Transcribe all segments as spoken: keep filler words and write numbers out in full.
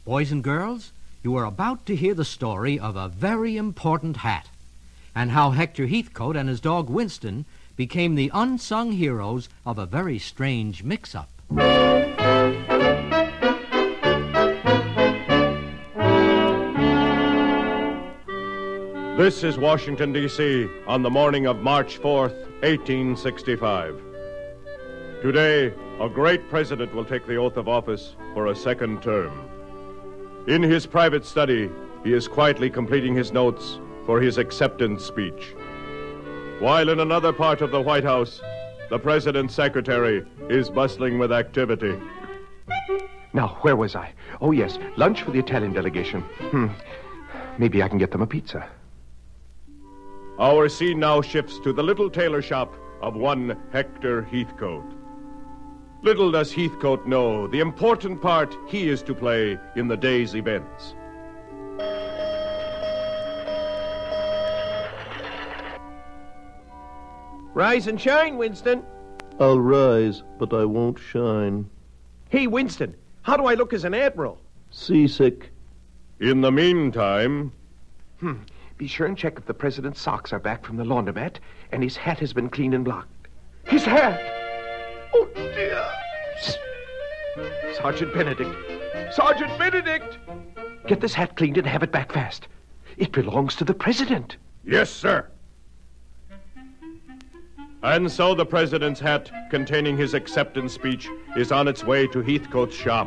Boys and girls, you are about to hear the story of a very important hat, and how Hector Heathcote and his dog Winston became the unsung heroes of a very strange mix-up. This is Washington, D C on the morning of March fourth, eighteen sixty-five. Today, a great president will take the oath of office for a second term. In his private study, he is quietly completing his notes for his acceptance speech. While in another part of the White House, the president's secretary is bustling with activity. Now, where was I? Oh, yes, lunch for the Italian delegation. Hmm. Maybe I can get them a pizza. Our scene now shifts to the little tailor shop of one Hector Heathcote. Little does Heathcote know the important part he is to play in the day's events. Rise and shine, Winston. I'll rise, but I won't shine. Hey, Winston, how do I look as an admiral? Seasick. In the meantime... Hmm. Be sure and check if the president's socks are back from the laundromat and his hat has been cleaned and blocked. His hat! Oh, dear. Sergeant Benedict. Sergeant Benedict! Get this hat cleaned and have it back fast. It belongs to the president. Yes, sir. And so the president's hat containing his acceptance speech is on its way to Heathcote's shop.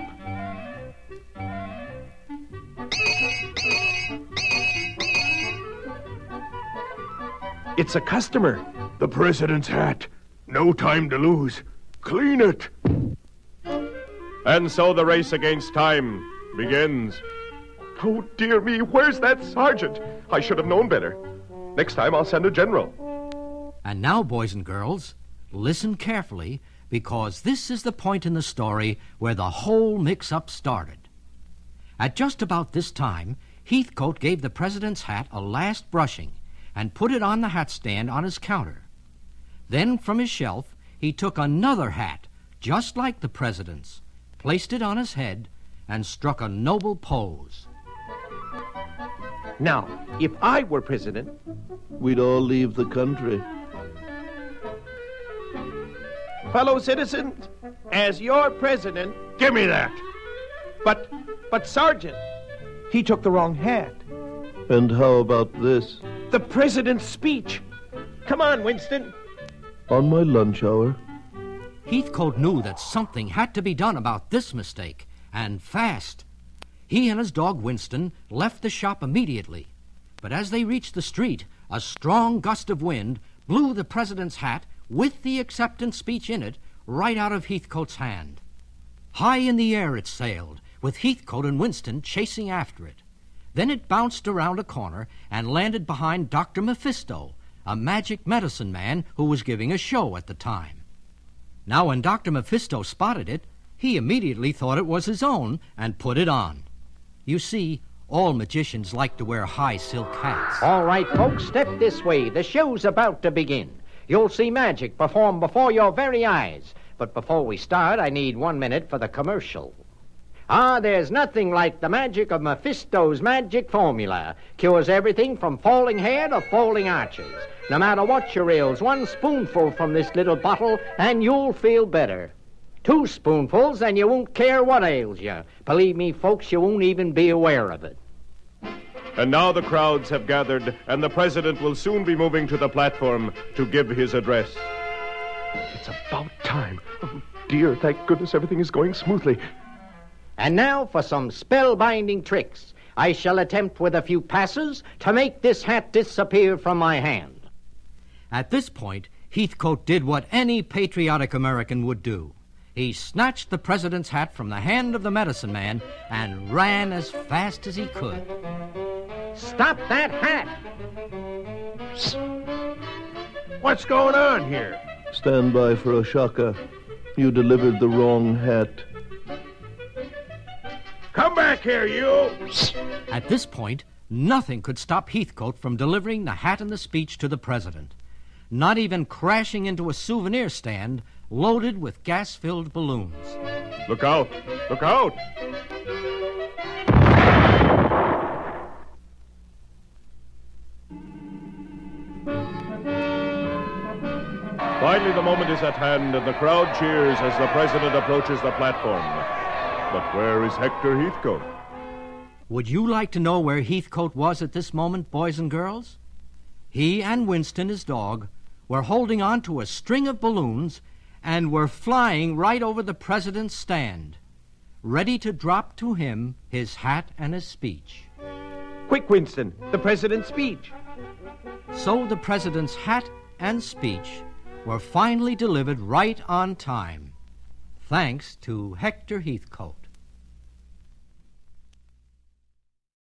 It's a customer. The president's hat. No time to lose. Clean it. And so the race against time begins. Oh, dear me, where's that sergeant? I should have known better. Next time I'll send a general. And now, boys and girls, listen carefully, because this is the point in the story where the whole mix-up started. At just about this time, Heathcote gave the president's hat a last brushing and put it on the hat stand on his counter. Then from his shelf, he took another hat, just like the president's, placed it on his head, and struck a noble pose. Now, if I were president... We'd all leave the country. Fellow citizens, as your president... Give me that! But, but, Sergeant, he took the wrong hat. And how about this? The president's speech. Come on, Winston. On my lunch hour. Heathcote knew that something had to be done about this mistake, and fast. He and his dog Winston left the shop immediately. But as they reached the street, a strong gust of wind blew the president's hat, with the acceptance speech in it, right out of Heathcote's hand. High in the air it sailed, with Heathcote and Winston chasing after it. Then it bounced around a corner and landed behind Doctor Mephisto, a magic medicine man who was giving a show at the time. Now, when Doctor Mephisto spotted it, he immediately thought it was his own and put it on. You see, all magicians like to wear high silk hats. All right, folks, step this way. The show's about to begin. You'll see magic performed before your very eyes. But before we start, I need one minute for the commercial. Ah, there's nothing like the magic of Mephisto's magic formula. Cures everything from falling hair to falling arches. No matter what your ails, one spoonful from this little bottle and you'll feel better. Two spoonfuls and you won't care what ails you. Believe me, folks, you won't even be aware of it. And now the crowds have gathered, and the president will soon be moving to the platform to give his address. It's about time. Oh, dear, thank goodness everything is going smoothly. And now for some spellbinding tricks. I shall attempt with a few passes to make this hat disappear from my hand. At this point, Heathcote did what any patriotic American would do. He snatched the president's hat from the hand of the medicine man and ran as fast as he could. Stop that hat! What's going on here? Stand by for a shocker. You delivered the wrong hat. Come back here, you! At this point, nothing could stop Heathcote from delivering the hat and the speech to the president. Not even crashing into a souvenir stand loaded with gas-filled balloons. Look out! Look out! Finally, the moment is at hand, and the crowd cheers as the president approaches the platform. But where is Hector Heathcote? Would you like to know where Heathcote was at this moment, boys and girls? He and Winston, his dog, were holding on to a string of balloons and were flying right over the president's stand, ready to drop to him his hat and his speech. Quick, Winston, the president's speech. So the president's hat and speech were finally delivered right on time, thanks to Hector Heathcote.